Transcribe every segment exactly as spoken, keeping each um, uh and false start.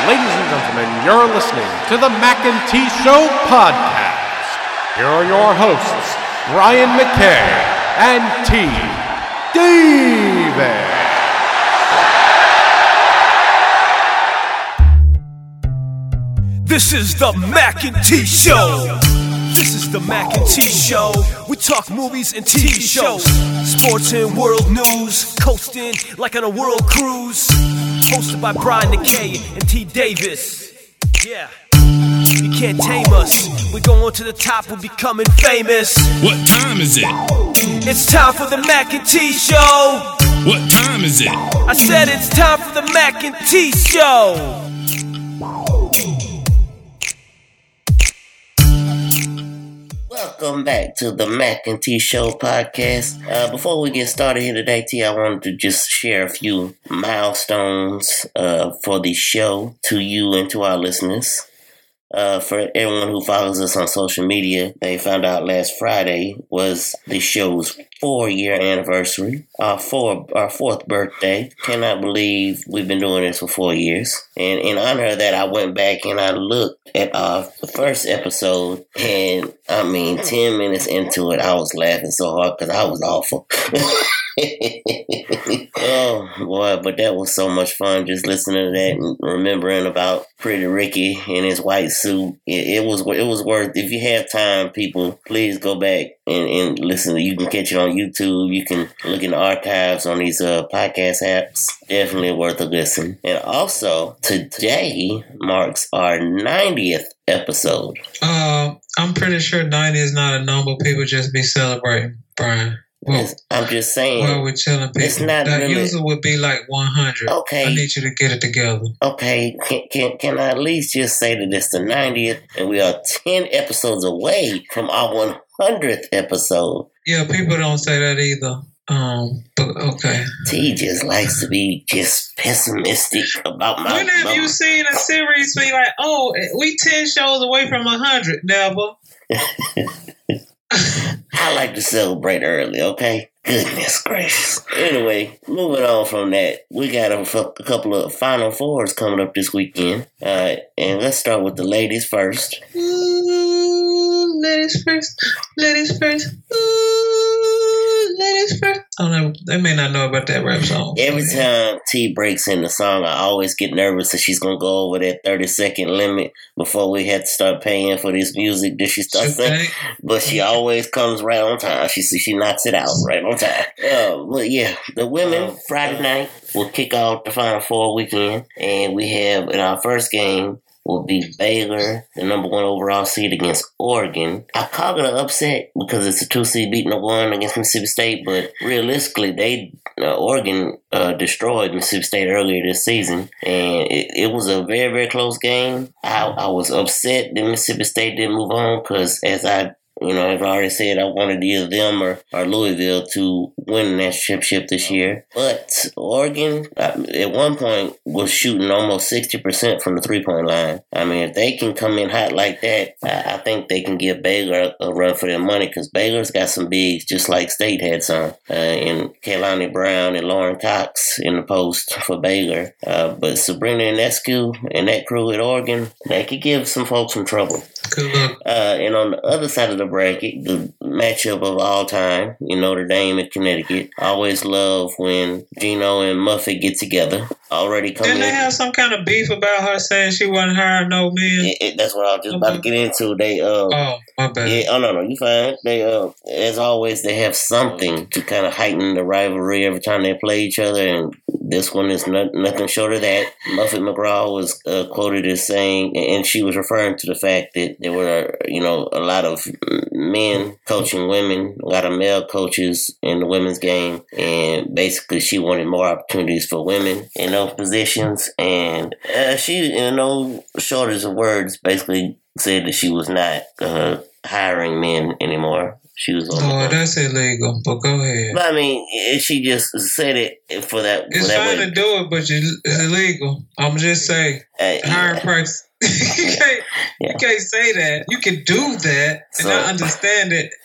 Ladies and gentlemen, you're listening to the Mac and T Show podcast. Here are your hosts, Brian McKay and T. David. This is the Mac and T Show. This is the Mac and T Show. We talk movies and T V shows, sports and world news, coasting like on a world cruise. Hosted by Brian McKay and T. Davis. Yeah, you can't tame us. We're going to the top, we're becoming famous. What time is it? It's time for the Mac and T Show. What time is it? I said it's time for the Mac and T Show. Welcome back to the Mac and T Show podcast. Uh, before we get started here today, T, I wanted to just share a few milestones uh, for the show to you and to our listeners. Uh, for everyone who follows us on social media, they found out last Friday was the show's four-year anniversary, our four, our fourth birthday. Cannot believe we've been doing this for four years. And in honor of that, I went back and I looked at our first episode, and I mean, ten minutes into it, I was laughing so hard because I was awful. Oh boy, but that was so much fun just listening to that and remembering about Pretty Ricky in his white suit. It, it was it was worth. If you have time, people, please go back and, and listen. You can catch it on YouTube. You can look in the archives on these uh, podcast apps. Definitely worth a listen. And also, today marks our ninetieth episode. Uh, I'm pretty sure ninety is not a number people just be celebrating, Brian. Well, I'm just saying. Well, we're telling people. It's not that really, usually would be like one hundred. Okay. I need you to get it together. Okay. Can, can, can I at least just say that it's the ninetieth and we are ten episodes away from our one hundredth episode? Yeah, people don't say that either. Um, but okay. T just likes to be just pessimistic about my. When have my, you seen a series be like, oh, we ten shows away from one hundred? Never. I like to celebrate early, okay? Goodness gracious. Anyway, moving on from that, we got a, f- a couple of Final Fours coming up this weekend. Uh, and let's start with the ladies first. Ooh, ladies first. Ladies first. Ooh, ladies first. Oh, no, they may not know about that rap song. Every time T breaks in the song, I always get nervous that she's going to go over that thirty second limit before we have to start paying for this music that she starts singing. But she always comes right on time. She she knocks it out right on time. Uh, but yeah, the women, Friday night, will kick off the Final Four weekend. And we have, in our first game, will be Baylor, the number one overall seed, against Oregon. I call it an upset because it's a two seed beating a one against Mississippi State, but realistically, they uh, Oregon uh, destroyed Mississippi State earlier this season, and it, it was a very, very close game. I, I was upset that Mississippi State didn't move on because, as I You know, I've already said I wanted either them or, or Louisville to win that championship this year. But Oregon, at one point, was shooting almost sixty percent from the three-point line. I mean, if they can come in hot like that, I, I think they can give Baylor a, a run for their money because Baylor's got some bigs just like State had some. Uh, and Kehlani Brown and Lauren Cox in the post for Baylor. Uh, but Sabrina Ionescu and that crew at Oregon, they could give some folks some trouble. Good luck. Uh, and on the other side of the bracket, the matchup of all time, you know, Notre Dame and Connecticut. I always love when Gino and Muffet get together. Already coming Didn't they in. have some kind of beef about her saying she wasn't hiring no men? It, it, that's what I was just about to get into. They, uh, oh, my bad. Yeah, oh, no, no, you fine. They, uh, as always, they have something to kind of heighten the rivalry every time they play each other, and this one is not, nothing short of that. Muffet McGraw was uh, quoted as saying, and she was referring to the fact that there were, you know, a lot of men coaching women, a lot of male coaches in the women's game, and basically she wanted more opportunities for women in those positions, and uh, she, in no shortage of words, basically said that she was not uh, hiring men anymore. She was on Oh, that's illegal, but go ahead. But I mean, she just said it for that. It's for that fine way. to do it, but you, it's illegal. I'm just saying, Uh, hiring yeah. practice. you, can't, Yeah. you can't say that. You can do that and So- not understand it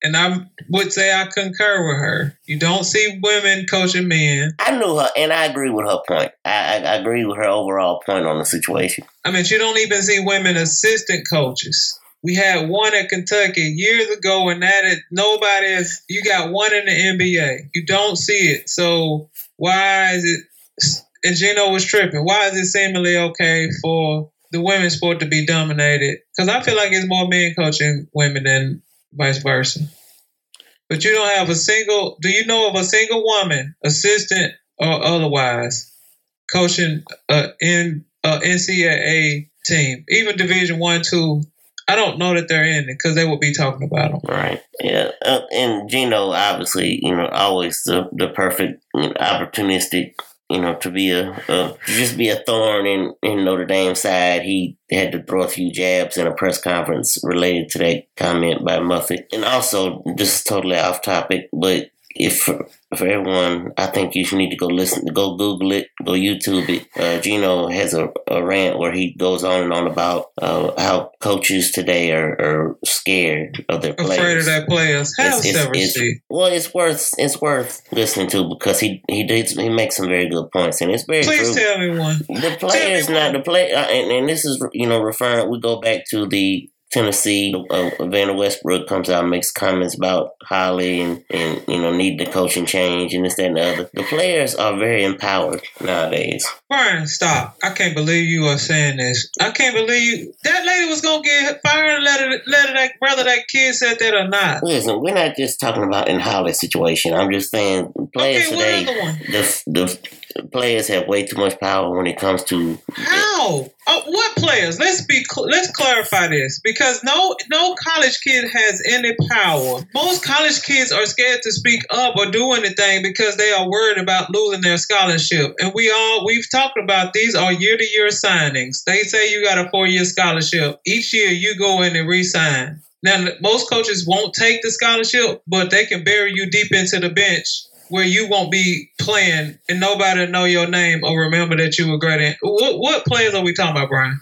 And I would say I concur with her. You don't see women coaching men. I knew her, and I agree with her point. I, I, I agree with her overall point on the situation. I mean, you don't even see women assistant coaches. We had one at Kentucky years ago, and that is, nobody is, you got one in the N B A. You don't see it. So why is it, and Gino was tripping, why is it seemingly okay for the women's sport to be dominated? Because I feel like it's more men coaching women than vice versa. But you don't have a single, do you know of a single woman, assistant or otherwise, coaching a N C double A team, even Division One, Two? I don't know that they're in it because they would be talking about them. Right. Yeah. Uh, and Gino, obviously, you know, always the, the perfect, you know, opportunistic, you know, to be a, a to just be a thorn in, in Notre Dame's side. He had to throw a few jabs in a press conference related to that comment by Muffet. And also, this is totally off topic, but if for, for everyone, I think you should need to go listen, go Google it, go YouTube it. Uh, Gino has a, a rant where he goes on and on about uh, how coaches today are, are scared of their players. Afraid of their players. Have it's, it's, it's, well, it's worth it's worth listening to because he he did he makes some very good points, and it's very Please true. tell me one. The players not the play, uh, and, and this is you know referring. We go back to the Tennessee, uh, Vanna Westbrook comes out and makes comments about Holly and, and, you know, need the coaching change and this, that, and the other. The players are very empowered nowadays. Brian, stop. I can't believe you are saying this. I can't believe that lady was going to get fired, let it, let it, whether that kid said that or not. Listen, we're not just talking about in Holly's situation. I'm just saying players okay, today, the, the players have way too much power when it comes to... How? Oh, what players? Let's be. Let's clarify this because no, no college kid has any power. Most college kids are scared to speak up or do anything because they are worried about losing their scholarship. And we all we've talked about these are year to year signings. They say you got a four year scholarship. Each year you go in and re-sign. Now most coaches won't take the scholarship, but they can bury you deep into the bench where you won't be playing and nobody will know your name or remember that you were great in. What, what players are we talking about, Brian?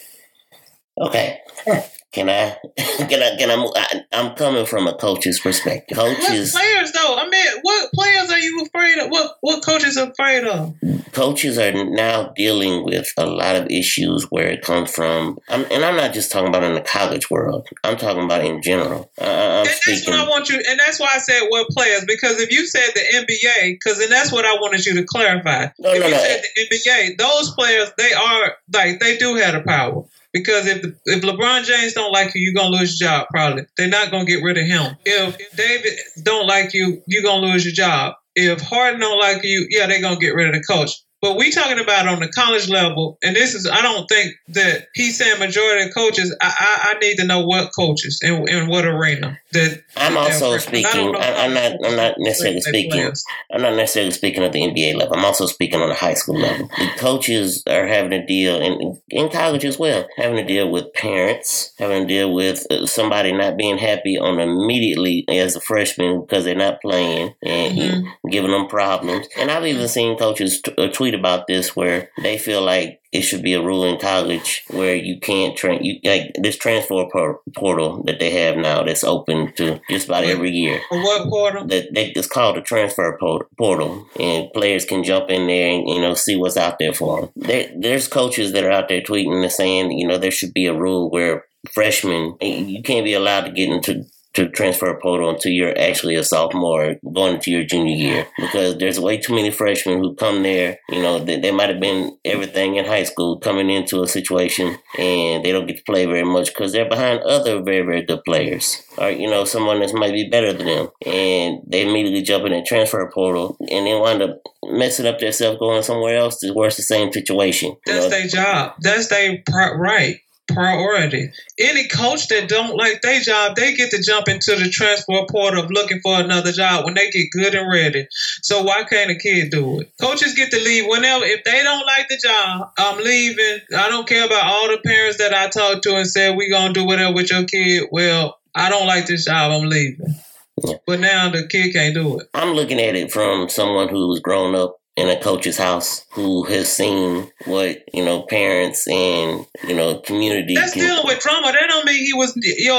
Okay. Can I, can I, can I, I, I'm coming from a coach's perspective. Coaches. What players, though? I mean, what players are you afraid of? What, what coaches are afraid of? Coaches are now dealing with a lot of issues where it comes from, I'm, and I'm not just talking about in the college world. I'm talking about in general. Uh, I'm and speaking. That's what I want you, and that's why I said what players, because if you said the N B A, because then that's what I wanted you to clarify. No, if no, you no. said the N B A, those players, they are, like, they do have the power. Because if if LeBron James don't like you, you're going to lose your job, probably. They're not going to get rid of him. If David don't like you, you're going to lose your job. If Harden don't like you, yeah, they're going to get rid of the coach. But we talking about on the college level, and this is, I don't think that he's saying majority of coaches. I I, I need to know what coaches and in what arena. That I'm also speaking. I, I'm not. I'm not necessarily speaking. Players. I'm not necessarily speaking at the N B A level. I'm also speaking on the high school level. The coaches are having to deal, and in college as well, having to deal with parents, having to deal with uh, somebody not being happy on immediately as a freshman because they're not playing and mm-hmm. giving them problems. And I've even seen coaches t- uh, tweet about this where they feel like it should be a rule in college where you can't train. You like this transfer portal that they have now that's open to just about every year. What portal? That they, it's called a transfer portal, and players can jump in there and you know see what's out there for them. There, there's coaches that are out there tweeting and saying you know there should be a rule where freshmen you can't be allowed to get into to transfer portal until you're actually a sophomore going into your junior year because there's way too many freshmen who come there, you know, they, they might have been everything in high school coming into a situation and they don't get to play very much because they're behind other very, very good players or, you know, someone that might be better than them and they immediately jump in that transfer portal and then wind up messing up themselves going somewhere else to worse the same situation. That's their job. That's their part, right. Priority. Any coach that don't like their job, they get to jump into the transfer portal of looking for another job when they get good and ready. So why can't a kid do it? Coaches get to leave whenever. If they don't like the job, I'm leaving. I don't care about all the parents that I talked to and said, we going to do whatever with your kid. Well, I don't like this job. I'm leaving. Yeah. But now the kid can't do it. I'm looking at it from someone who's grown up in a coach's house who has seen what, you know, parents and, you know, community. That's can, dealing with trauma. That don't mean he was, yo,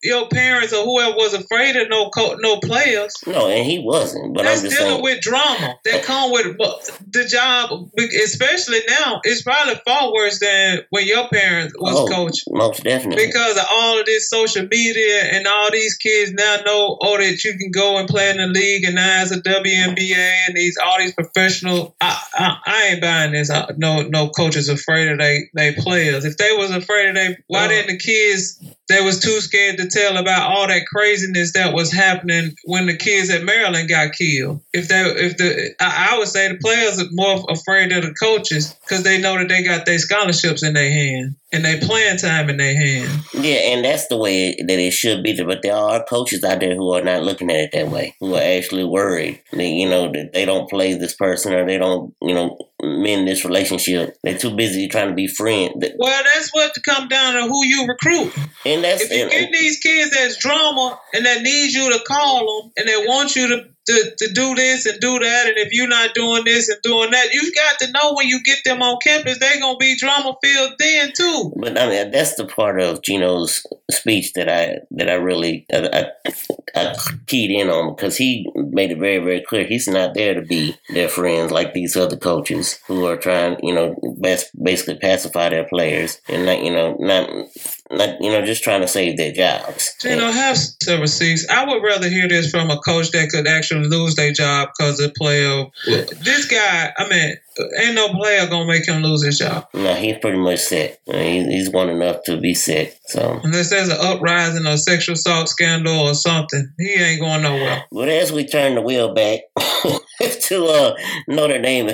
your parents or whoever was afraid of no co- no players. No, and he wasn't. But that's I'm just dealing saying. with drama that come with the job, especially now. It's probably far worse than when your parents was oh, coaching. Most definitely. Because of all of this social media and all these kids now know, oh, that you can go and play in the league and now it's a W N B A and these all these professional. I, I, I ain't buying this. I, no, no coaches afraid of they they players. If they was afraid of they, why didn't the kids? They was too scared to tell about all that craziness that was happening when the kids at Maryland got killed. If they, if the, I, I would say the players are more afraid of the coaches because they know that they got their scholarships in their hand and they playing time in their hand. Yeah, and that's the way it, that it should be. But there are coaches out there who are not looking at it that way, who are actually worried that, you know, that they don't play this person or they don't, you know, mend this relationship. They're too busy trying to be friends. Well, that's what to come down to who you recruit. And that's, if you get these kids that's drama and that need you to call them and they want you to, to, to do this and do that, and if you're not doing this and doing that, you got to know when you get them on campus, they're going to be drama filled then too. But I mean, that's the part of Gino's speech that I that I really I, I, I keyed in on, because he made it very, very clear he's not there to be their friends like these other coaches who are trying, you know, best, basically pacify their players and not, you know, not. Not, you know, just trying to save their jobs. You know, have several seats. I would rather hear this from a coach that could actually lose their job because of player. This guy, I mean, ain't no player gonna make him lose his job. No, he's pretty much set. He's won enough to be set. So unless there's an uprising or sexual assault scandal or something, he ain't going nowhere. But as we turn the wheel back to uh, Notre Dame,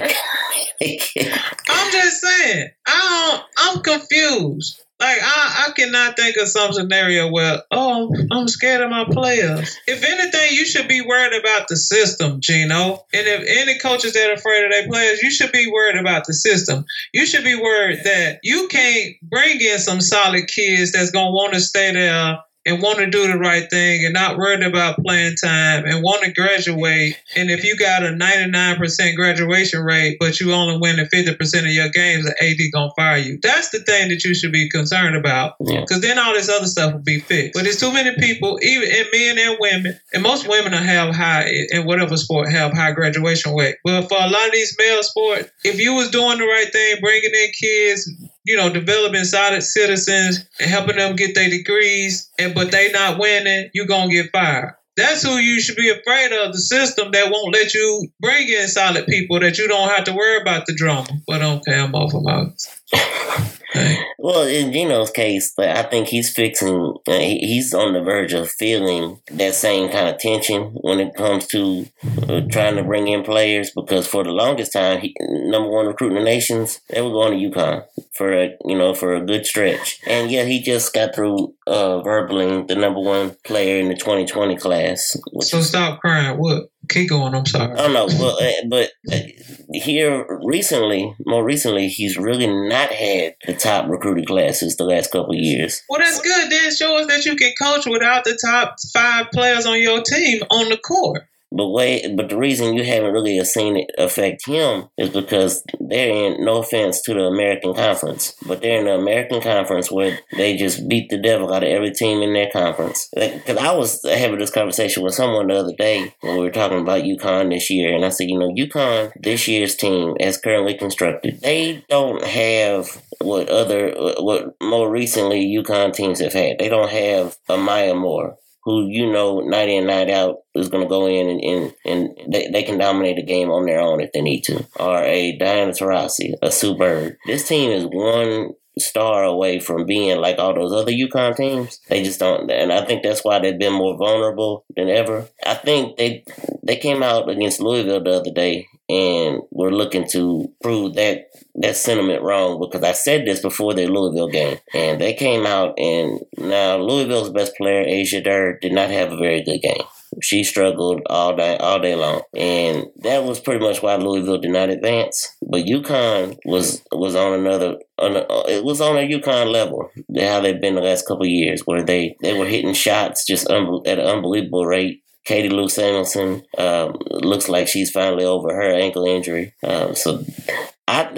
I'm just saying, I don't, I'm confused. Like, I, I cannot think of some scenario where, oh, I'm scared of my players. If anything, you should be worried about the system, Gino. And if any coaches that are afraid of their players, you should be worried about the system. You should be worried that you can't bring in some solid kids that's going to want to stay there and want to do the right thing and not worried about playing time and want to graduate. And if you got a ninety-nine percent graduation rate, but you only win in fifty percent of your games, the A D going to fire you. That's the thing that you should be concerned about, because yeah. then all this other stuff will be fixed. But there's too many people, even and men and women, and most women have high, in whatever sport, have high graduation rate. But for a lot of these male sports, if you was doing the right thing, bringing in kids, you know, developing solid citizens and helping them get their degrees, and but they not winning, you're going to get fired. That's who you should be afraid of, the system that won't let you bring in solid people, that you don't have to worry about the drama. But okay, I'm off about it. Well, in Gino's case, I think he's fixing, uh, he's on the verge of feeling that same kind of tension when it comes to uh, trying to bring in players, because for the longest time, he, number one recruit in the nations, they were going to UConn for a, you know, for a good stretch. And yeah, he just got through uh, verbaling the number one player in the twenty twenty class. So stop crying. What? Keep going. I'm sorry. Oh no, well, uh, but uh, here recently, more recently, he's really not had the top recruiting classes the last couple of years. Well, that's good. Then show us that you can coach without the top five players on your team on the court. But wait, but the reason you haven't really seen it affect him is because they're in, no offense to the American Conference, but they're in the American Conference where they just beat the devil out of every team in their conference. Because like, I was having this conversation with someone the other day when we were talking about UConn this year, and I said, you know, UConn, this year's team, as currently constructed, they don't have what other, what more recently UConn teams have had. They don't have a Maya Moore, who, you know, night in, night out is going to go in and, and, and they, they can dominate the game on their own if they need to. Or a Diana Taurasi, a Sue Bird. This team is one star away from being like all those other UConn teams. They just don't, and I think that's why they've been more vulnerable than ever. I think they they came out against Louisville the other day and were looking to prove that that sentiment wrong, because I said this before the Louisville game, and they came out, and now Louisville's best player, Asia Durr, did not have a very good game. She struggled all day, all day long, and that was pretty much why Louisville did not advance. But UConn was was on another, on a, it was on a UConn level. How they've been the last couple of years, where they, they were hitting shots just un, at an unbelievable rate. Katie Lou Samuelson um, looks like she's finally over her ankle injury. Um, so I think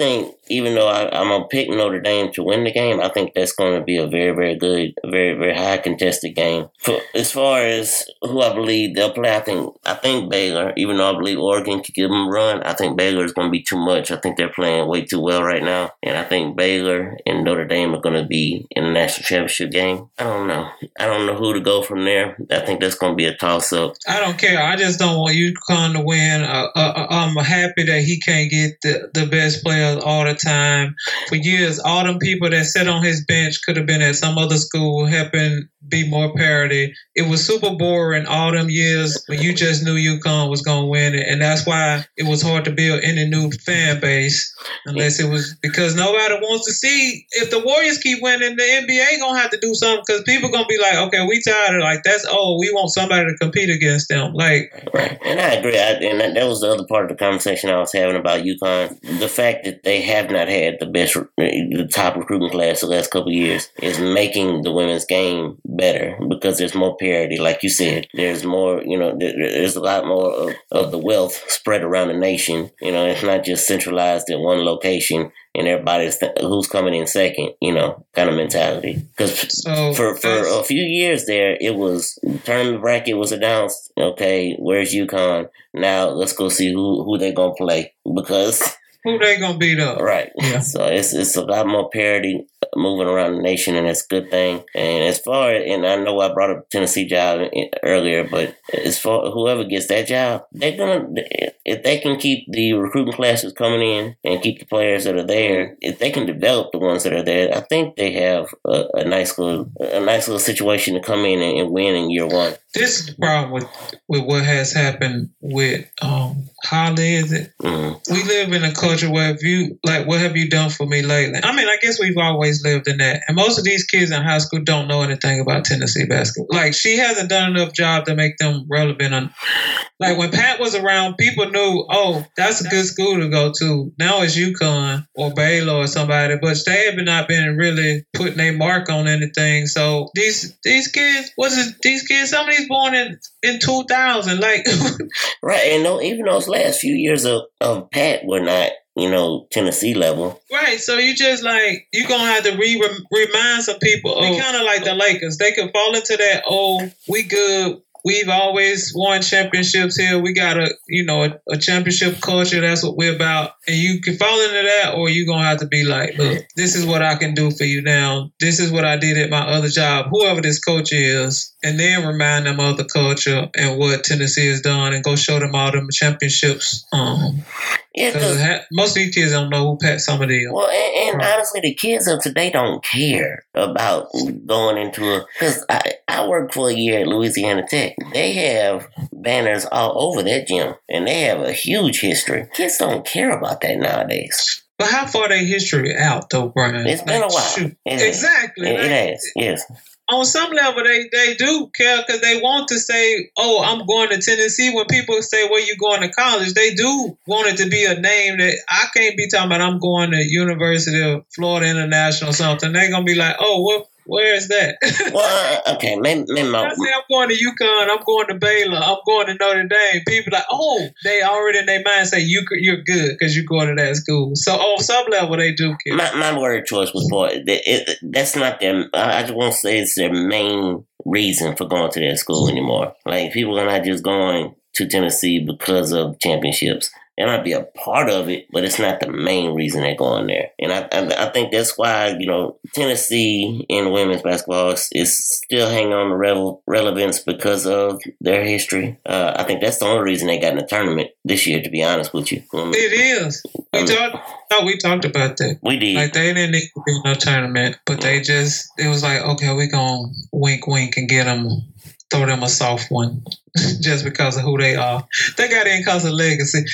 even though I, I'm gonna pick Notre Dame to win the game, I think that's going to be a very, very good, very, very high contested game. For, as far as who I believe they'll play, I think I think Baylor. Even though I believe Oregon could give them a run, I think Baylor is going to be too much. I think they're playing way too well right now, and I think Baylor and Notre Dame are going to be in the national championship game. I don't know. I don't know who to go from there. I think that's going to be a toss up. I don't care. I just don't want UConn to win. Uh, uh, I'm happy that he can't get the, the best players all the time. For years, all them people that sat on his bench could have been at some other school helping be more parity. It was super boring all them years when you just knew UConn was going to win it. And that's why it was hard to build any new fan base unless it was because nobody wants to see if the Warriors keep winning, the N B A going to have to do something because people going to be like, okay, we tired of like, that's, oh, we want somebody to compete against them. Like, right. And I agree. I, and that, that was the other part of the conversation I was having about UConn. The fact that they have not had the best, the top recruiting class the last couple of years is making the women's game better because there's more parity. Like you said, there's more, you know, there, there's a lot more of, of the wealth spread around the nation. You know, it's not just centralized at one location and everybody's th- who's coming in second, you know, kind of mentality. Because so, for, for a few years there, it was, tournament bracket was announced. Okay, where's UConn? Now let's go see who, who they're going to play because... Who they going to beat up? Right. Yeah. So it's it's a lot more parity moving around the nation, and it's a good thing. And as far as, and I know I brought up Tennessee job earlier, but as far whoever gets that job, they're gonna if they can keep the recruiting classes coming in and keep the players that are there, if they can develop the ones that are there, I think they have a, a nice little a nice little situation to come in and, and win in year one. This is the problem with with what has happened with um Holly. Is it? Mm-hmm. We live in a culture where if you like, what have you done for me lately? I mean, I guess we've always lived in that. And most of these kids in high school don't know anything about Tennessee basketball. Like, she hasn't done enough job to make them relevant. On, like, when Pat was around, people knew, oh, that's a good school to go to. Now it's UConn or Baylor or somebody, but they have not been really putting their mark on anything. So these these kids, what's it, these kids, some of these born in, in two thousand. Like, right. And no, even those last few years of, of Pat were not, you know, Tennessee level. Right. So you just like, you're going to have to re- remind some people. They kind of like the Lakers. They could fall into that, oh, we good. We've always won championships here. We got a, you know, a, a championship culture. That's what we're about. And you can fall into that, or you're going to have to be like, look, this is what I can do for you now. This is what I did at my other job, whoever this coach is. And then remind them of the culture and what Tennessee has done and go show them all them championships. Um, yeah, because ha- most of these kids don't know who Pat Summitt is. Well, and, and right. honestly, the kids of today don't care about going into a... Because I, I worked for a year at Louisiana Tech. They have banners all over that gym, and they have a huge history. Kids don't care about that nowadays. But how far their history out, though, Brian? It's been like, a while. It exactly. It, like, it has, yes. On some level, they, they do care because they want to say, oh, I'm going to Tennessee. When people say, where you going to college, they do want it to be a name that I can't be talking about I'm going to University of Florida International or something. They're going to be like, oh, what? Where is that? Well, uh, okay, maybe, maybe my... I say I'm going to UConn, I'm going to Baylor, I'm going to Notre Dame. People like, oh, they already in their mind say you, you're good because you're going to that school. So on some level, they do care. My, my word choice was boy. It, it, that's not their... I just won't say it's their main reason for going to that school anymore. Like, people are not just going to Tennessee because of championships. It might be a part of it, but it's not the main reason they're going there. And I I, I think that's why, you know, Tennessee in women's basketball is, is still hanging on to revel, relevance because of their history. Uh, I think that's the only reason they got in the tournament this year, to be honest with you. Um, it is. We I mean, talked. No, we talked about that. We did. Like, they didn't need to be in no tournament, but they just, it was like, okay, we're going to wink, wink and get them, throw them a soft one. Just because of who they are. They got in because of legacy.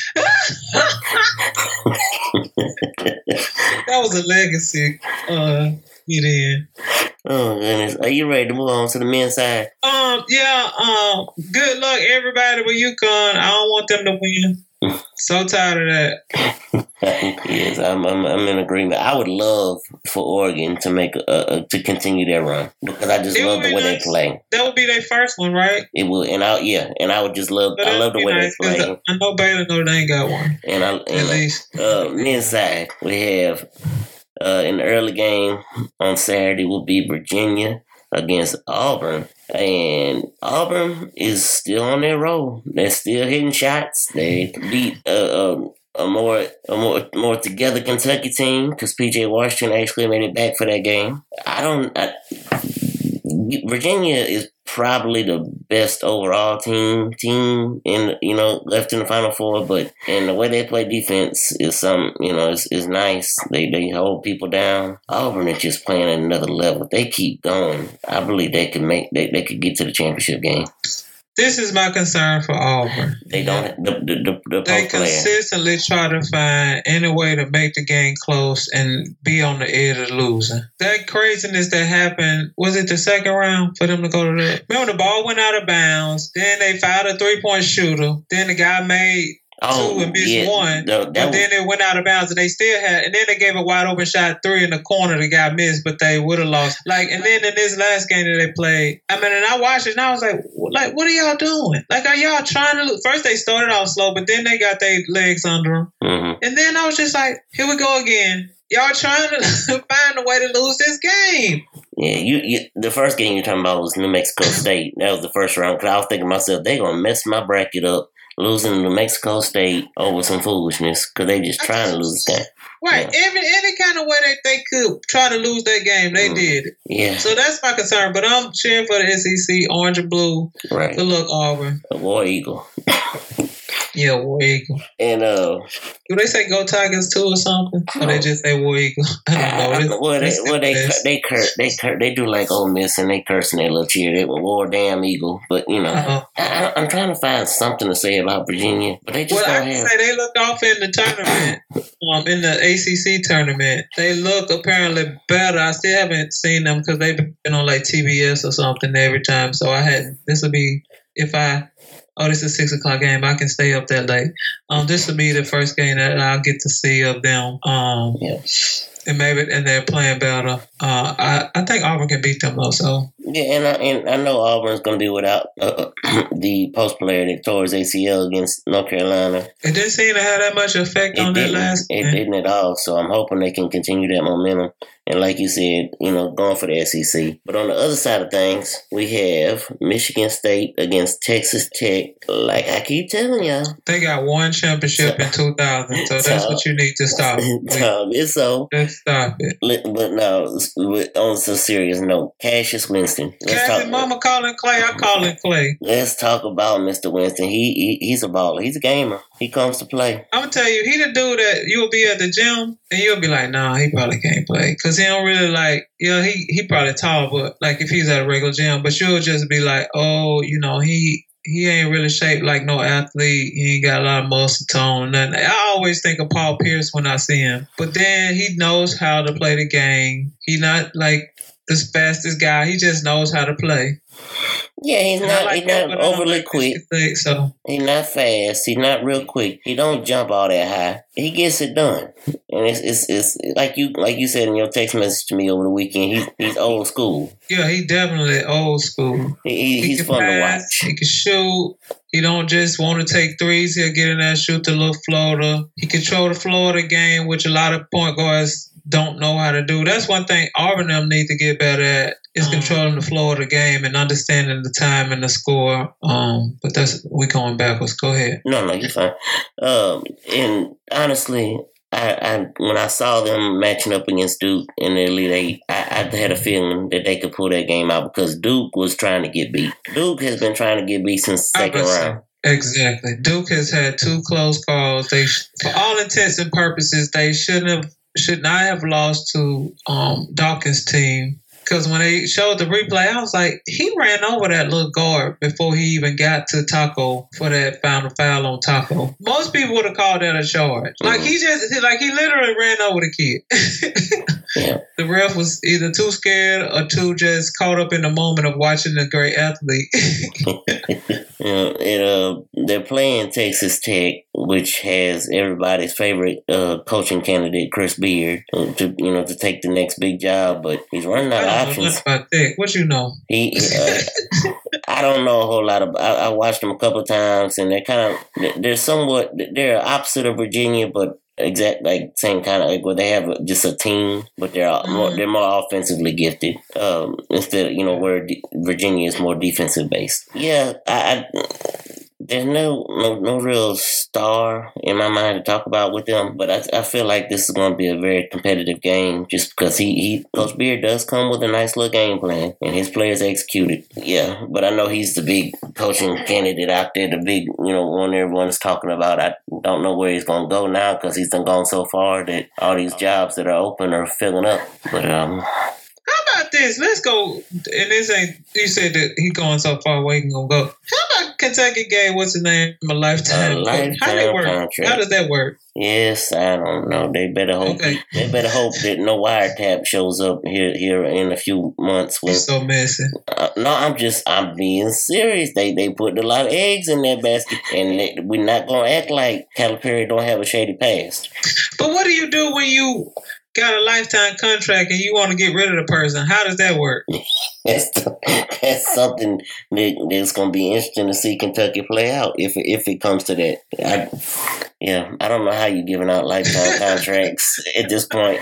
That was a legacy. Uh, get in. Oh, goodness. Are you ready to move on to the men's side? Um, yeah. Um, good luck, everybody with UConn. I don't want them to win. So tired of that. Yes, I'm, I'm I'm in agreement. I would love for Oregon to make a, a to continue their run because I just it love the way nice. they play. That would be their first one, right? It will, and I yeah, and I would just love. But I love the way nice, they play. I know Baylor know they ain't got one. And I and at least uh, men's side we have uh, in the early game on Saturday will be Virginia against Auburn. And Auburn is still on their roll. They're still hitting shots. They beat uh, um, a more a more more together Kentucky team because P J Washington actually made it back for that game. I don't. I, Virginia is probably the best overall team team in you know left in the Final Four, but and the way they play defense is some you know is, is nice. They they hold people down. Auburn is just playing at another level. They keep going. I believe they could make they, they could get to the championship game. This is my concern for Auburn. They don't. The, the, the, the they consistently try to find any way to make the game close and be on the edge of losing. That craziness that happened, was it the second round for them to go to the... Remember, the ball went out of bounds. Then they fouled a three-point shooter. Then the guy made... Oh, two and missed yeah, one, that, that but then it went out of bounds, and they still had, and then they gave a wide open shot three in the corner. The guy missed, but they would have lost. Like, and then in this last game that they played, I mean, and I watched it, and I was like, like, what are y'all doing? Like, are y'all trying to? First they started off slow, but then they got their legs under them, mm-hmm. and then I was just like, here we go again. Y'all trying to find a way to lose this game. Yeah, you, you. The first game you're talking about was New Mexico State. That was the first round. Because I was thinking to myself, they're gonna mess my bracket up. Losing to New Mexico State over some foolishness because they just trying to lose the game. Right. Yeah. Every any kind of way that they could try to lose that game, they mm. did it. Yeah. So that's my concern. But I'm cheering for the S E C, orange and blue. Right. Good luck, Auburn. A War Eagle. Yeah, War Eagle. And uh, do they say Go Tigers too or something? Or they just say War Eagle? I don't know. I, It's, well, they well, they cur- they curse they cur- they do like Ole Miss and they cursing their little cheer. They were War Damn Eagle, but you know, uh-huh. I, I'm trying to find something to say about Virginia, but they just well, don't I can have. say they look off in the tournament, um, in the A C C tournament. They look apparently better. I still haven't seen them because they've been on like T B S or something every time. So I had this will be if I. Oh, this is a six o'clock game. I can stay up that late. Um, this will be the first game that I'll get to see of them. Um, yeah. And maybe and they're playing better. Uh, I I think Auburn can beat them though. So yeah, and I and I know Auburn's going to be without uh, the post player that tore his A C L against North Carolina. It didn't seem to have that much effect it on that last. It game. didn't at all. So I'm hoping they can continue that momentum. And like you said, you know, going for the S E C. But on the other side of things, we have Michigan State against Texas Tech. Like I keep telling y'all, they got one championship so, in two thousand. So that's so, what you need to stop. So, it's so. Let's stop it. But no, on a serious note, Cassius Winston. Let's Cassius, talk, Mama calling Clay. I'm calling Clay. Let's talk about Mister Winston. He, he he's a baller. He's a gamer. He comes to play. I'm gonna tell you, he the dude that you'll be at the gym and you'll be like, nah, he probably can't play because he don't really like. Yeah, he he probably tall, but like if he's at a regular gym, but you'll just be like, oh, you know, he. He ain't really shaped like no athlete. He ain't got a lot of muscle tone. Nothing. I always think of Paul Pierce when I see him. But then he knows how to play the game. He's not like the fastest guy. He just knows how to play. Yeah, he's not like he's not overly like quick. Think, so. He's not fast. He's not real quick. He don't jump all that high. He gets it done. And it's it's, it's like you like you said in your text message to me over the weekend, he's he's old school. Yeah, he definitely old school. He, he, he he's fun pass, to watch. He can shoot. He don't just want to take threes. He'll get in there and shoot the little floater. He control the floor of the game, which a lot of point guards don't know how to do. That's one thing Auburn them need to get better at is um, controlling the floor of the game and understanding the time and the score. Um, but that's we going backwards. Go ahead. No, no, you're fine. Um, and honestly, I, I when I saw them matching up against Duke in the Elite Eight, I, I had a feeling that they could pull that game out because Duke was trying to get beat. Duke has been trying to get beat since the second round. Exactly. Duke has had two close calls. They, for all intents and purposes, they shouldn't have. Should not have lost to um, Dawkins' team because when they showed the replay, I was like, he ran over that little guard before he even got to Taco for that final foul on Taco. Most people would have called that a charge. Like he just, like he literally ran over the kid. Yeah. The ref was either too scared or too just caught up in the moment of watching a great athlete. Yeah, it, uh, they're playing Texas Tech, which has everybody's favorite uh, coaching candidate, Chris Beard, uh, to you know to take the next big job, but he's running out of I don't options. know much about that. What you know? He, uh, I don't know a whole lot of. I, I watched them a couple of times, and they're kind of they're somewhat they're opposite of Virginia, but exact like same kind of like where they have just a team, but they're mm-hmm. more they're more offensively gifted. Um, instead of, you know, where D- Virginia is more defensive based. Yeah, I, I there's no, no no real star in my mind to talk about with them, but I, I feel like this is going to be a very competitive game just because he, he Coach Beard does come with a nice little game plan and his players execute it. Yeah, but I know he's the big coaching candidate out there, the big, you know, one everyone's talking about. I don't know where he's going to go now because he's done gone so far that all these jobs that are open are filling up. But um. How about this? Let's go. And this ain't. You said that he going so far away, he can go. How about Kentucky gave what's the name? A lifetime. A lifetime How does that work? contract. How does that work? Yes, I don't know. They better hope. Okay. They better hope that no wiretap shows up here here in a few months. When, It's so messy. uh, no, I'm just I'm being serious. They they put a lot of eggs in that basket, and they, we're not gonna act like Calipari don't have a shady past. But what do you do when you got a lifetime contract and you want to get rid of the person? How does that work? That's that's something that, that's going to be interesting to see Kentucky play out if if it comes to that. I, yeah, I don't know how you're giving out lifetime contracts at this point.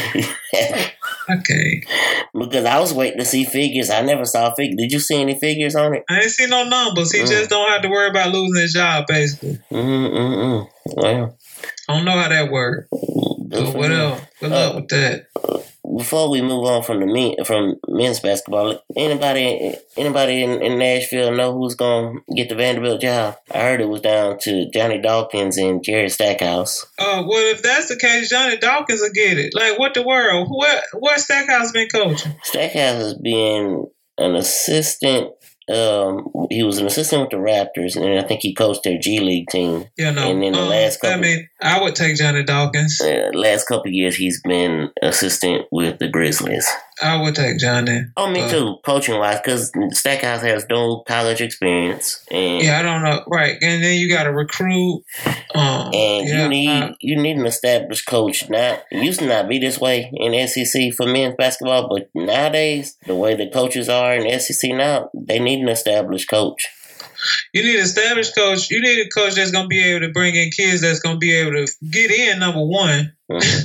Okay. Because I was waiting to see figures. I never saw figures. Did you see any figures on it? I ain't see no numbers. He Mm. just don't have to worry about losing his job, basically. Mm-mm-mm. Well, I don't know how that works. But what else? Good luck Uh, with that. Before we move on from the men, from men's basketball, anybody anybody in, in Nashville know who's gonna get the Vanderbilt job? I heard it was down to Johnny Dawkins and Jared Stackhouse. Uh, well, if that's the case, Johnny Dawkins will get it. Like, what the world? What what Stackhouse been coaching? Stackhouse has been an assistant. Um, he was an assistant with the Raptors, and I think he coached their G League team. Yeah, no. And in the um, last couple, I mean, I would take Johnny Dawkins. uh, last couple of years, he's been assistant with the Grizzlies. I would take Johnny. Oh, me Uh, too, coaching wise, because Stackhouse has no college experience, and Yeah, I don't know. Right, and then you got to recruit. Um, and yeah, you need uh, you need an established coach. Not it used to not be this way in S E C for men's basketball, but nowadays the way the coaches are in S E C now, they need an established coach. you need an established coach. You need a coach that's going to be able to bring in kids that's going to be able to get in, number one, Mhm.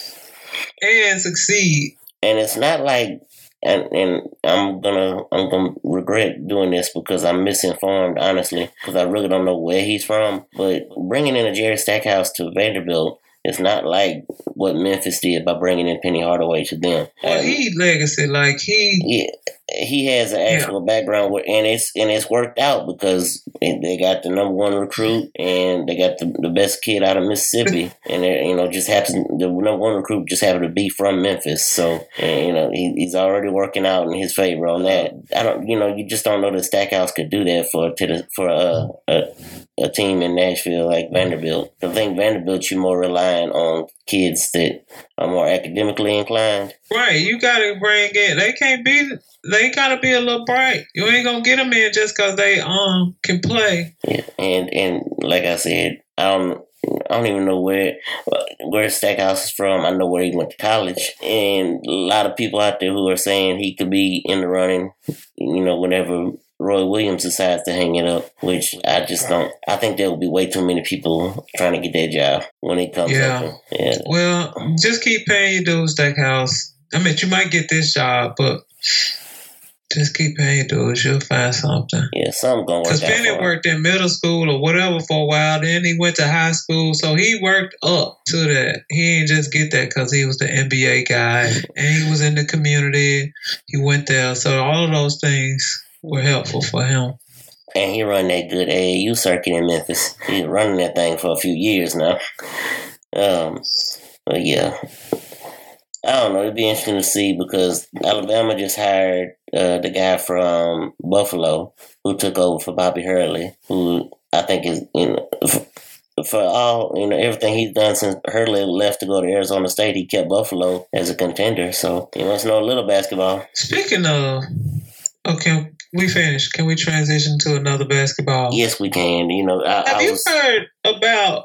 and succeed. And it's not like, and and I'm gonna I'm gonna regret doing this because I'm misinformed, honestly, because I really don't know where he's from. But bringing in a Jerry Stackhouse to Vanderbilt, it's not like what Memphis did by bringing in Penny Hardaway to them. Well, Um, he legacy, like he. yeah, he has an actual background where, and it's and it's worked out because they got the number one recruit and they got the, the best kid out of Mississippi, and they, you know, just happens the number one recruit just happened to be from Memphis, so and, you know he, he's already working out in his favor on that. I don't, you know, you just don't know that Stackhouse could do that for to the, for a, a a team in Nashville like Vanderbilt. I think Vanderbilt you're more relying on kids that are more academically inclined. Right, you gotta bring in. They can't be. They gotta be a little bright. You ain't gonna get them in just because they um can play. Yeah, and and like I said, I don't I don't even know where where Stackhouse is from. I know where he went to college, and a lot of people out there who are saying he could be in the running. You know, whenever Roy Williams decides to hang it up, which I just don't. I think there will be way too many people trying to get that job when it comes Yeah. up. Yeah. Well, just keep paying your dues, Stackhouse. I mean, you might get this job, but just keep paying your dues. You'll find something. Yeah, something gonna work out. Because Penny for him. worked in middle school or whatever for a while. Then he went to high school. So he worked up to that. He ain't just get that because he was the N B A guy. And he was in the community. He went there. So all of those things were helpful for him. And he run that good A A U circuit in Memphis. He's running that thing for a few years now. Um, but yeah. I don't know. It'd be interesting to see because Alabama just hired uh, the guy from Buffalo who took over for Bobby Hurley, who I think is, you know, for all, you know, everything he's done since Hurley left to go to Arizona State, he kept Buffalo as a contender. So, you know, it's no little basketball. Speaking of, okay, we finished. Can we transition to another basketball? Yes, we can. You know, I, have I you was, heard about?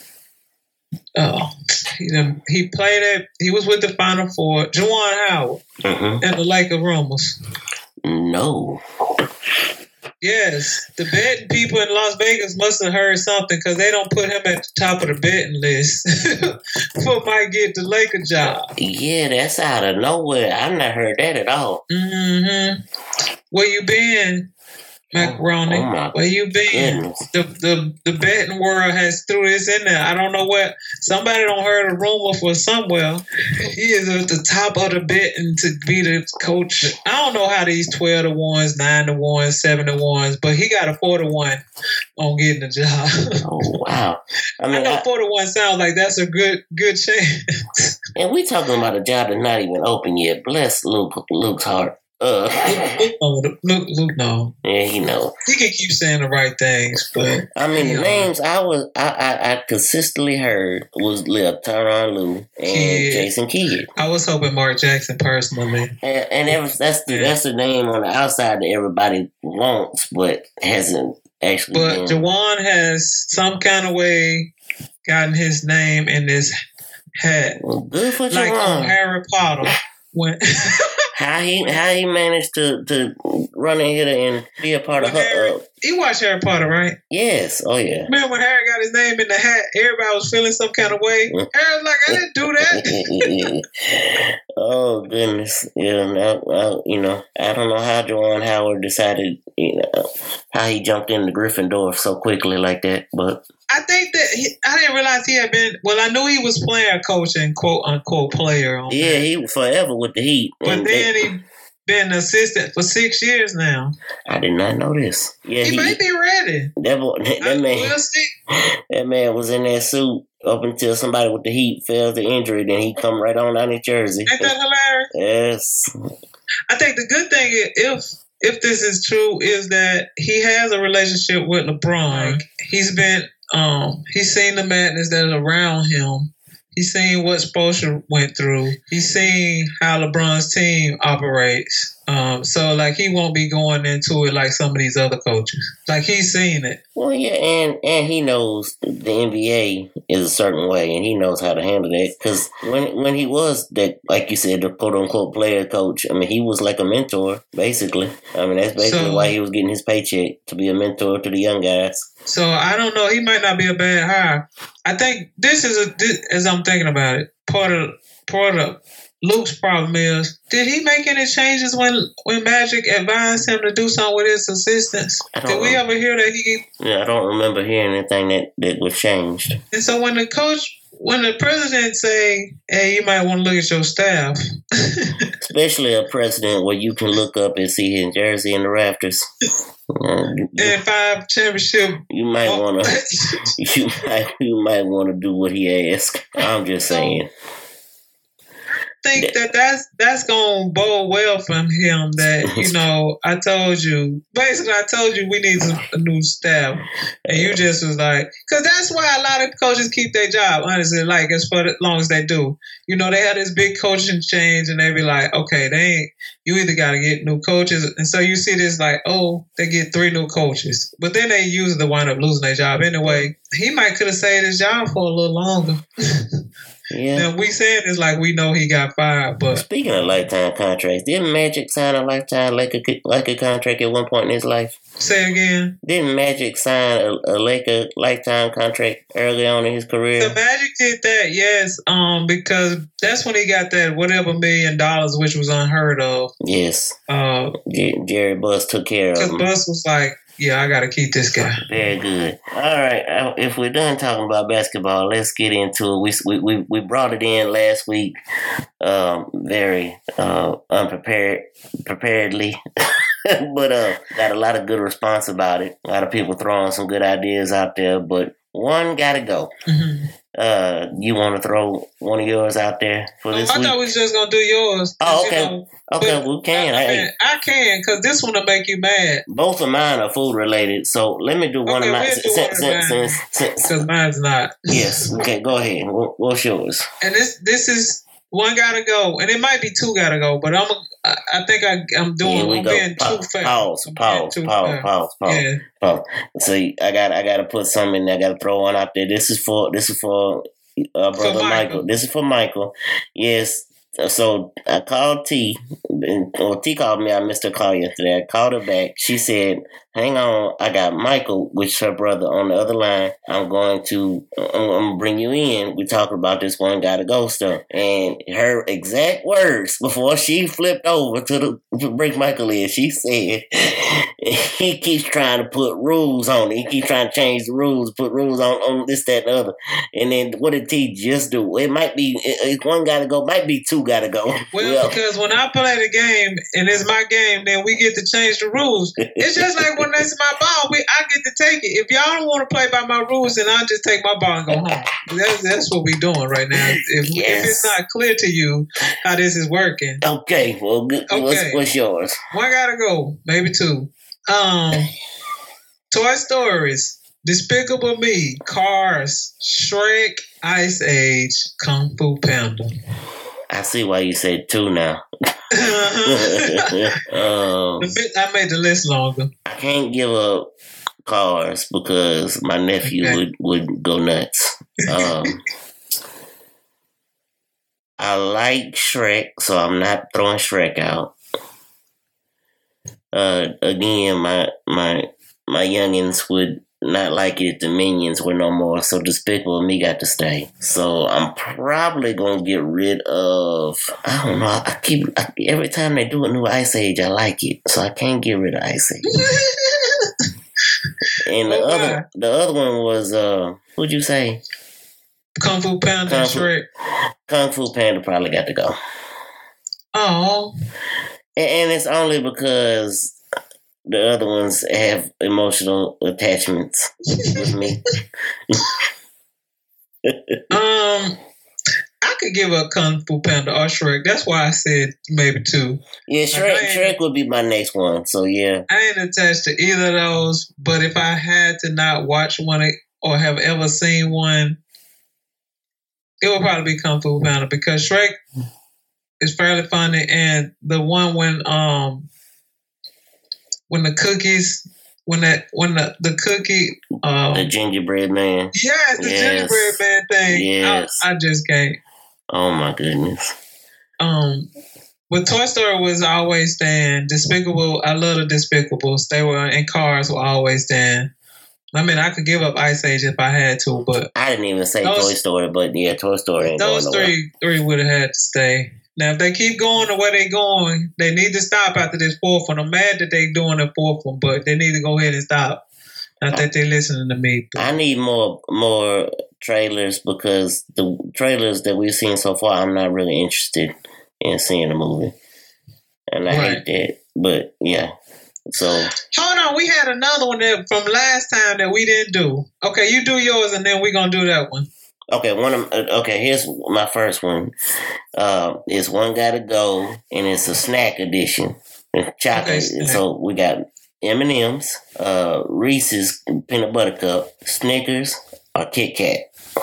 Oh, he done, he played it. He was with the Final Four. Juwan Howard mm-hmm. and the Laker rumors. No. Yes, the betting people in Las Vegas must have heard something because they don't put him at the top of the betting list for might get the Laker job. Yeah, that's out of nowhere. I've not heard that at all. Mm-hmm. Where you been, Macaroni? Oh, oh Where you been? Goodness. The the the betting world has threw this in there. I don't know what. Somebody don't heard a rumor for somewhere. He is at the top of the betting to be the coach. I don't know how these twelve to ones, nine to ones, seven to ones, but he got a four to one on getting the job. Oh wow! I mean, I know I, four to one sounds like that's a good good chance. And we talking about a job that's not even open yet. Bless Luke Luke's heart. Uh, Luke, Luke, Luke, no. Yeah, you know. He can keep saying the right things, but I mean, the know. names I was I, I, I consistently heard was Lil Tyronn Lue and Kidd. Jason Kidd. I was hoping Mark Jackson personally. And, and that was, that's the that's the name on the outside that everybody wants, but hasn't actually. But been. Juwan has some kind of way gotten his name in this hat, Well, good for like Juwan. on Harry Potter. When How he how he managed to, to run and hit her and be a part of When her. Harry- Uh, you watch Harry Potter, right? yes, oh yeah. Remember when Harry got his name in the hat? Everybody was feeling some kind of way. Harry was like, I didn't do that. Oh goodness, yeah. Now, well, you know, I don't know how Juwan Howard decided, you know, how he jumped into Gryffindor so quickly like that, but. I think that he, I didn't realize he had been. Well, I knew he was player coaching, quote unquote player. On Yeah, that. he was forever with the Heat. But And then they, he been assistant for six years now. I did not know this. Yeah, He, he, may be ready. that, boy, that, that I, man, we'll see. that man was in that suit up until somebody with the Heat fell to injury, then he come right on out of Jersey. Ain't that hilarious? Yes. I think the good thing is if if this is true is that he has a relationship with LeBron. Like, he's been um he's seen the madness that's around him. He's seen what Spoelstra went through. He's seen how LeBron's team operates. Um, so like he won't be going into it like some of these other coaches. Like he's seen it. Well, yeah, and, and he knows the N B A is a certain way, and he knows how to handle that. Because when when he was that, like you said, the quote unquote player coach, I mean, he was like a mentor, basically. I mean, that's basically So- why he was getting his paycheck, to be a mentor to the young guys. So I don't know. He might not be a bad hire. I think this is a this, as I'm thinking about it. Part of part of Luke's problem is, did he make any changes when when Magic advised him to do something with his assistants? I don't Did we know. ever hear that he? Yeah, I don't remember hearing anything that, that was changed. And so when the coach, when the president say, "Hey, you might want to look at your staff," Especially a president where you can look up and see his jersey in the rafters. Uh, you, and five championship. you might Oh. want to you might you might want to do what he asked. I'm just saying. think that that's that's gonna bode well for him. That you know, I told you basically, I told you we need some, a new staff, and you just was like, because that's why a lot of coaches keep their job. Honestly, like as for as long as they do, you know, they have this big coaching change, and they be like, okay, they ain't. You either got to get new coaches, and so you see this like, oh, they get three new coaches, but then they usually wind up losing their job anyway. He might could have saved his job for a little longer. Yeah. Now we saying this like we know he got fired, but Speaking of lifetime contracts, didn't Magic sign a lifetime Laker Laker contract at one point in his life? say again. Didn't Magic sign a, a Laker lifetime contract early on in his career? The Magic did that, yes, um, because that's when he got that whatever million dollars, which was unheard of. Yes. Uh, J- Jerry Buss took care of because him. Buss was like, "Yeah, I got to keep this guy." Very good. All right. uh, If we're done talking about basketball, let's get into it. We we we brought it in last week, um, very uh, unprepared, preparedly, but uh, got a lot of good response about it. A lot of people throwing some good ideas out there. But one gotta go. Mm-hmm. Uh, you want to throw one of yours out there for this I week? thought we was just gonna do yours. Oh, okay. You know, okay, we can. I, I, mean, I can, because this one will make you mad. Both of mine are food related, so let me do one Okay, of mine. we'll do one of mine, because mine's not. Yes. Okay, go ahead. What, what's yours? And this this is one gotta go, and it might be two gotta go, but I'm a, I, I think I I'm doing. Here we I'm go. being Pa- too fair. pause. I'm Pause. being too Pause. fair. Pause. Pause. Yeah. Pause. So I got I got to put something in there. I got to throw one out there. This is for this is for uh, brother For Michael. Michael. This is for Michael. Yes. So I called T, or T called me. I missed her call yesterday. I called her back. She said, "Hang on, I got Michael, which is her brother, on the other line. I'm going to, I'm, I'm gonna bring you in. We talking about this one gotta go stuff." And her exact words before she flipped over to the to bring Michael in, she said, "He keeps trying to put rules on it. He keeps trying to change the rules, put rules on on this, that, and the other." And then what did T just do? It might be it, one gotta go, might be two gotta go. Well, Yeah. because when I play the game and it's my game, then we get to change the rules. It's just like when it's my ball, we I get to take it. If y'all don't want to play by my rules, then I'll just take my ball and go home. That's that's what we're doing right now. If, Yes. if it's not clear to you how this is working, Okay, well, good. Okay. What's, what's yours? one gotta go, maybe two. Um, Toy Stories, Despicable Me, Cars, Shrek, Ice Age, Kung Fu Panda. I see why you said two now. um, I made the list longer. I can't give up Cars because my nephew Okay. would, would go nuts. Um, I like Shrek, so I'm not throwing Shrek out. Uh, again, my my my youngins would not like it if the Minions were no more, so Despicable Me got to stay. So I'm probably gonna get rid of. I don't know. I keep I, every time they do a new Ice Age, I like it, so I can't get rid of Ice Age. And the Oh, other my. the other one was uh, what'd you say? Kung Fu Panda Kung and Fu- Shrek. Kung Fu Panda probably got to go, Oh, and, and it's only because the other ones have emotional attachments with me. um, I could give up Kung Fu Panda or Shrek. That's why I said maybe two. Yeah, Shrek, I ain't- Shrek would be my next one. So yeah, I ain't attached to either of those, but if I had to not watch one or have ever seen one, it would probably be Kung Fu Panda because Shrek is fairly funny, and the one when um when the cookies when that when the the cookie um the gingerbread man. yes the Yes. gingerbread man thing Yes. I, I just can't. Oh my goodness. Um, but Toy Story was always staying. Despicable, I love the Despicables. They were, and Cars were always staying. I mean, I could give up Ice Age if I had to, but I didn't even say Those- Toy Story, but yeah, Toy Story ain't those going nowhere. three three would have had to stay. Now, if they keep going the way they're going, they need to stop after this fourth one. I'm mad that they're doing the fourth one, but they need to go ahead and stop. Not that they're listening to me. But I need more more trailers because the trailers that we've seen so far, I'm not really interested in seeing the movie, and I Right. hate that. But yeah, so hold on, we had another one that from last time that we didn't do. Okay, you do yours, and then we're gonna do that one. okay, one of uh, okay. Here's my first one. Uh, it's one gotta go, and it's a snack edition, chocolate. Okay, snack. So we got M and M's, uh, Reese's peanut butter cup, Snickers, or Kit Kat.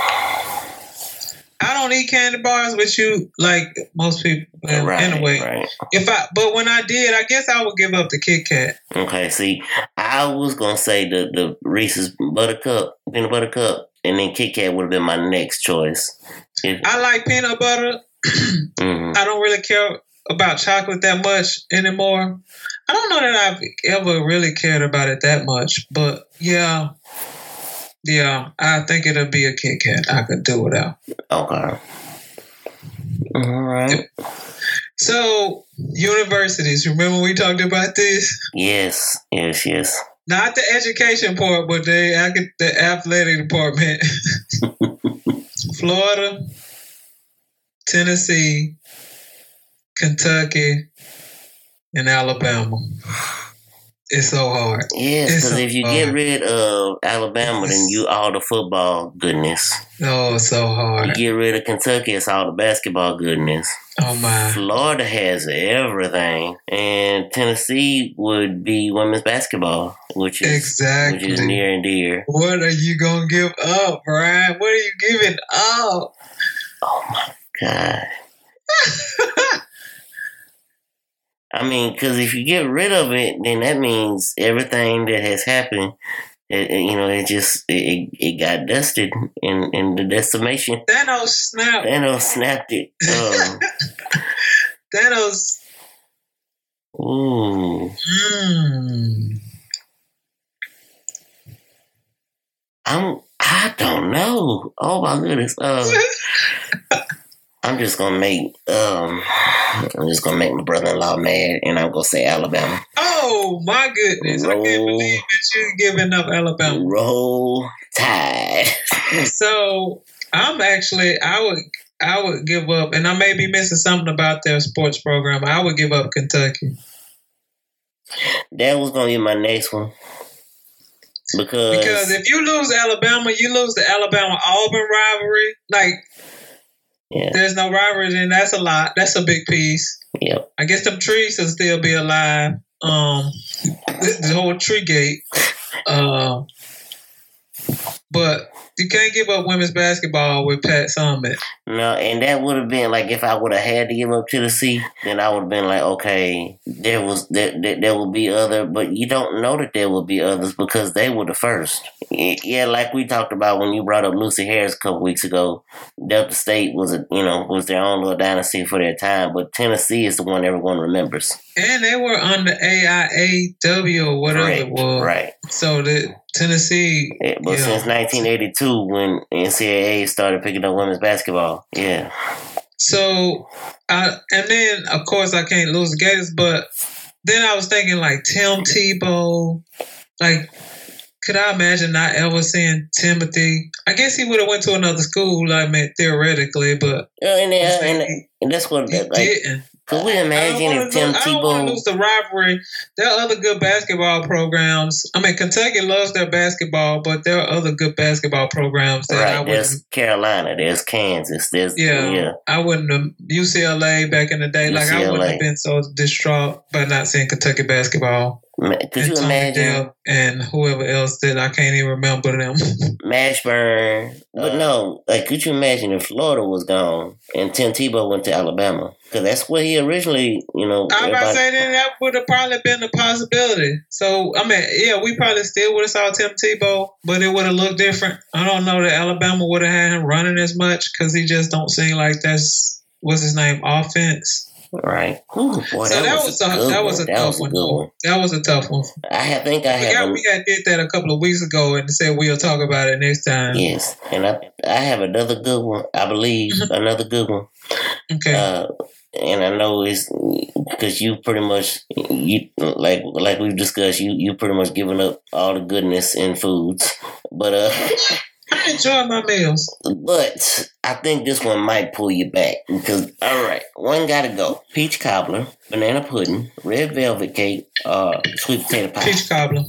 I don't eat candy bars, but you like most people. uh, Right, anyway, right. if I but when I did, I guess I would give up the Kit Kat. Okay, see, I was gonna say the the Reese's Buttercup, peanut butter cup, and then Kit Kat would have been my next choice. If, I like peanut butter. mhm. I don't really care about chocolate that much anymore. I don't know that I've ever really cared about it that much, but yeah, yeah, I think it'll be a Kit Kat. I could do without. Okay. All right. So universities. Remember we talked about this? Yes, yes, yes. Not the education part, but the ac- the athletic department. Florida, Tennessee, Kentucky, and Alabama. It's so hard. Yes, because so if you hard. get rid of Alabama, then you all the football goodness. Oh, it's so hard. You get rid of Kentucky, it's all the basketball goodness. Oh, my. Florida has everything. And Tennessee would be women's basketball, which is, exactly. which is near and dear. What are you going to give up, Brian? What are you giving up? Oh, my God. I mean, because if you get rid of it, then that means everything that has happened, it, it, you know, it just, it, it got dusted in, in the decimation. Thanos snapped. Thanos snapped it. Um, Thanos. Ooh. Mm. I'm, I don't know. Oh, my goodness. Uh, I'm just gonna make um I'm just gonna make my brother-in-law mad, and I'm gonna say Alabama. Oh my goodness! Roll, I can't believe that you're giving up Alabama. Roll Tide. So I'm actually I would I would give up, and I may be missing something about their sports program. I would give up Kentucky. That was gonna be my next one. Because because if you lose Alabama, you lose the Alabama-Auburn rivalry. Like. Yeah. There's no rivalry, and that's a lot. That's a big piece. Yep. I guess them trees will still be alive. Um, the, the whole tree gate. Uh, but you can't give up women's basketball with Pat Summitt. No, and that would have been like if I would have had to give up Tennessee, then I would have been like, okay, there was there, there, there will be other, but you don't know that there will be others because they were the first. Yeah, like we talked about when you brought up Lucy Harris a couple weeks ago. Delta State was a you know was their own little dynasty for their time, but Tennessee is the one everyone remembers. And they were on the A I A W or whatever right, it was. Right. So the Tennessee. Yeah, but yeah. Since nineteen eighty-two, when N C double A started picking up women's basketball, yeah. So, I, and then of course I can't lose the Gators, but then I was thinking like Tim Tebow, like. Could I imagine not ever seeing Timothy? I guess he would have went to another school, I mean, theoretically, but... Yeah, and, and, and that's what... He like, didn't. Could we imagine if Tim lose, Tebow... I don't want to lose the rivalry. There are other good basketball programs. I mean, Kentucky loves their basketball, but there are other good basketball programs that right, I wouldn't... There's Carolina, there's Kansas, there's... Yeah, yeah. I wouldn't have... U C L A back in the day, U C L A. like I wouldn't have been so distraught by not seeing Kentucky basketball. Could you imagine? And whoever else that I can't even remember them. Mashburn. But no, like, could you imagine if Florida was gone and Tim Tebow went to Alabama? Because that's where he originally, you know. I was about to say that that would have probably been a possibility. So, I mean, yeah, we probably still would have saw Tim Tebow, but it would have looked different. I don't know that Alabama would have had him running as much because he just don't seem like that's, what's his name, offense. Right. Ooh, boy, so that, that was, was a, a, that was a that tough was a one. good one. That was a tough one. I think I, I have. A, we had did that a couple of weeks ago and said we'll talk about it next time. Yes, and I I have another good one. I believe another good one. Okay. Uh, and I know it's because you pretty much you like like we've discussed. You you pretty much given up all the goodness in foods, but uh. I enjoy my meals. But I think this one might pull you back because, all right, one got to go. Peach cobbler, banana pudding, red velvet cake, uh, sweet potato pie. Peach cobbler.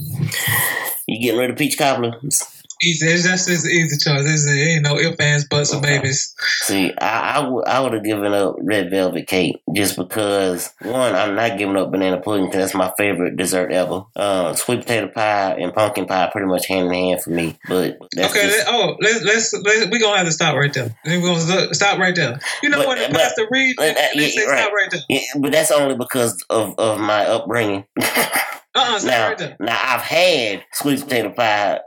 You getting rid of peach cobbler? Easy. That's just an easy choice. There's ain't no ifs, ands, buts, or babies. See, I, I, w- I would have given up red velvet cake just because, one, I'm not giving up banana pudding because that's my favorite dessert ever. Uh, sweet potato pie and pumpkin pie pretty much hand in hand for me. But that's okay, just, let, oh, let's let's let's we're gonna have to stop right there. We're gonna stop right there. You know but, when the but, pastor reads, uh, they yeah, say right. stop right there. Yeah, but that's only because of, of my upbringing. uh-uh, stop now, right there. now I've had sweet potato pie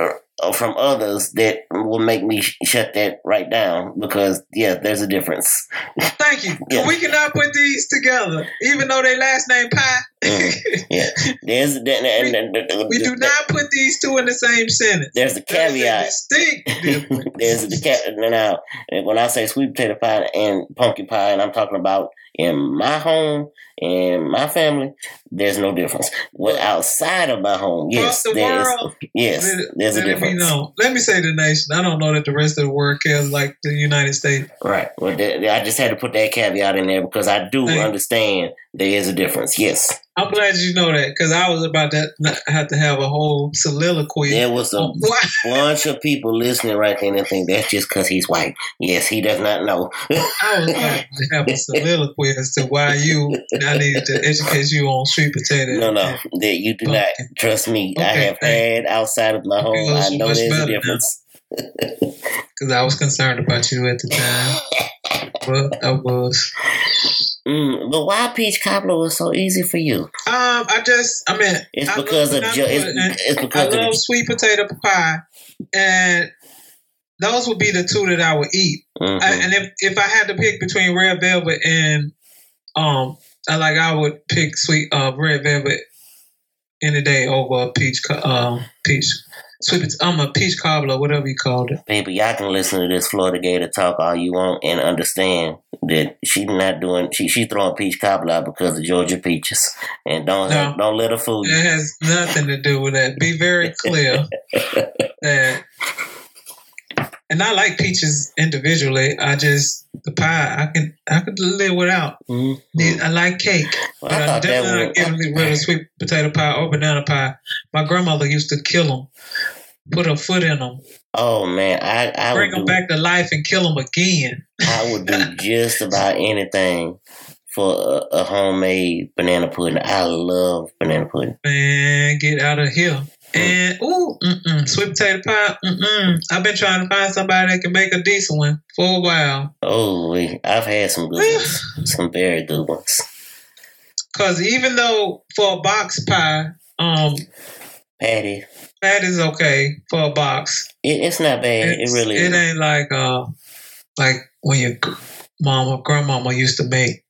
from others that will make me sh- shut that right down because, yeah, there's a difference. Thank you. Yeah. We cannot put these together, even though they last name Pie. mm, yeah, there's the, and, we, and, and, we do not put these two in the same sentence. There's the caveat. Distinct difference. There's the cat. Now, when I say sweet potato pie and pumpkin pie, and I'm talking about in my home and my family, there's no difference. Well, outside of my home, yes, the there's world, yes, let, there's let a difference. Know. Let me say the nation. I don't know that the rest of the world cares like the United States. Right. Well, th- I just had to put that caveat in there because I do Thank understand There is a difference, yes. I'm glad you know that, because I was about to have to have a whole soliloquy. There was a bunch of people listening right there and think that's just because he's white. Yes, he does not know. I was about to have a soliloquy as to why you, I needed to educate you on sweet potato. No, no, that you do not. Trust me, okay, I have had outside of my home. I know there's a difference. Because I was concerned about you at the time. But I was. Mm, but why peach cobbler was so easy for you? Um, I just, I mean, it's I because of ju- it's, it's because I love of sweet potato pie, and those would be the two that I would eat. Mm-hmm. I, and if if I had to pick between red velvet and um, I like I would pick sweet uh red velvet any day over a peach um peach. Sweet, I'm a peach cobbler, whatever you called it. Baby, y'all can listen to this Florida Gator talk all you want and understand that she's not doing. She she throwing peach cobbler out because of Georgia peaches, and don't no, don't let her fool you. It has nothing to do with that. Be very clear that. And I like peaches individually. I just the pie I can I could live without. Mm-hmm. I like cake, well, but I, I definitely not getting rid of sweet potato pie or banana pie. My grandmother used to kill them, put her foot in them. Oh man, I I bring would them do, back to life and kill them again. I would do just about anything for a, a homemade banana pudding. I love banana pudding. Man, get out of here. And ooh, mm-mm, sweet potato pie. Mm-mm. I've been trying to find somebody that can make a decent one for a while. Oh, I've had some good ones, some very good ones. Cause even though for a box pie, um, patty, patty's okay for a box. It, it's not bad. It's, it really. It is. ain't like uh, like when your mama, grandmama used to make.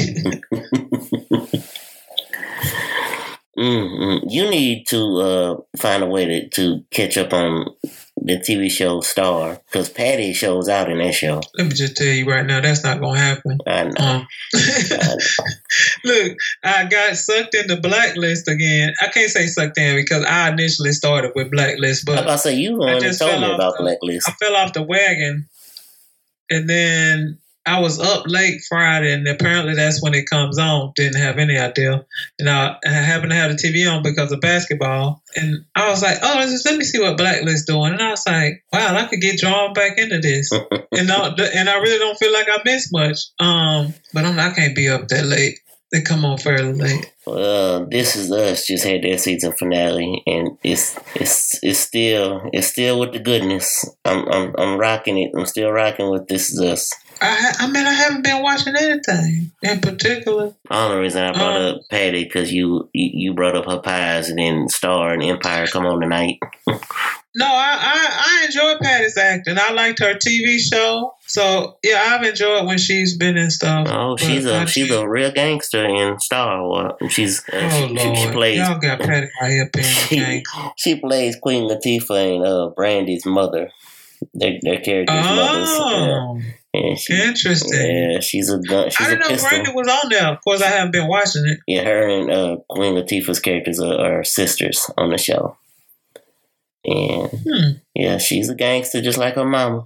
Mm-hmm. You need to uh, find a way to, to catch up on the T V show Star, because Patty shows out in that show. Let me just tell you right now, that's not going to happen. I know. Um, I know. Look, I got sucked into Blacklist again. I can't say sucked in because I initially started with Blacklist, but I was about to say, you one that told me about the, Blacklist. I fell off the wagon, and then I was up late Friday, and apparently that's when it comes on. Didn't have any idea. And I, I happened to have the T V on because of basketball. And I was like, oh, just, let me see what Blacklist doing. And I was like, wow, I could get drawn back into this. and, I, and I really don't feel like I missed much. Um, But I'm, I can't be up that late. They come on fairly late. Well, This Is Us just had their season finale, and it's it's it's still it's still with the goodness. I'm I'm I'm rocking it. I'm still rocking with This Is Us. I I mean I haven't been watching anything in particular. The only reason I brought um, up Patty because you, you you brought up her pies, and then Star and Empire come on tonight. No, I, I, I enjoyed Patty's acting. I liked her T V show. So yeah, I've enjoyed when she's been in stuff. Oh, she's a she's she, a real gangster in Star Wars. She's uh, oh she, Lord, she, she plays. Y'all got Patty right here playing she, the gang. She plays Queen Latifah and uh, Brandy's mother. Their their characters' oh, mothers. Uh, and she, interesting. Yeah, she's a gun. She's I didn't a know pistol. Brandy was on there. Of course, I haven't been watching it. Yeah, her and uh, Queen Latifah's characters are, are sisters on the show. And hmm. yeah, she's a gangster just like her mama.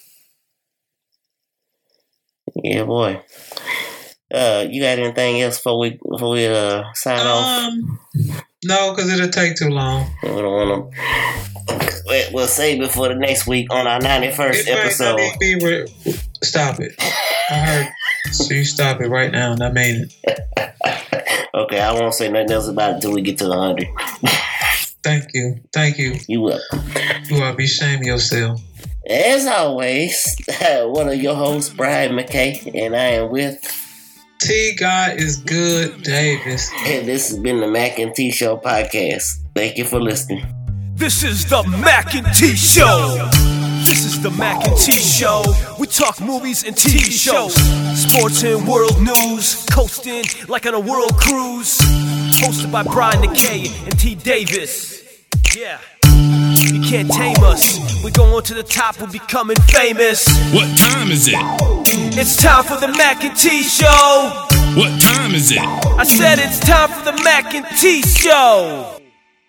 Yeah, boy. Uh, you got anything else before we before we uh sign um, off? No, because it'll take too long. We don't want to. We'll save it for the next week on our ninety-first episode. Be re- stop it! I heard. So you stop it right now, and I mean it. Okay, I won't say nothing else about it until we get to one hundred. Thank you. Thank you. You will. You ought to be ashamed of yourself. As always, one of your hosts, Brian McKay, and I am with T. God is good, Davis. And this has been the Mac and T Show podcast. Thank you for listening. This is the Mac and T Show. This is the Mac and T Show. We talk movies and T V shows, sports and world news, coasting like on a world cruise. Hosted by Brian McKay and T. Davis. Yeah. You can't tame us. We're going to the top, we're becoming famous. What time is it? It's time for the Mac and T Show. What time is it? I said it's time for the Mac and T Show.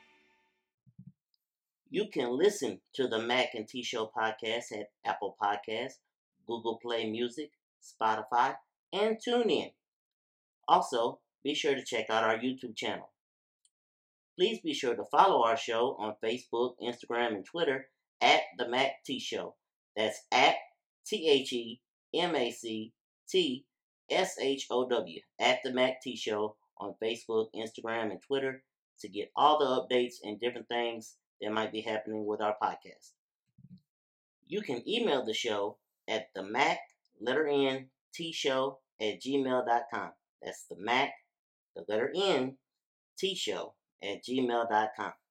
You can listen to the Mac and T Show podcast at Apple Podcasts, Google Play Music, Spotify, and TuneIn. Also, be sure to check out our YouTube channel. Please be sure to follow our show on Facebook, Instagram, and Twitter at The Mac T Show. That's at T H E M A C T S H O W, at The Mac T Show on Facebook, Instagram, and Twitter to get all the updates and different things that might be happening with our podcast. You can email the show at the Mac, letter N, T Show at gmail dot com. That's the Mac, the letter N, T Show at gmail dot com.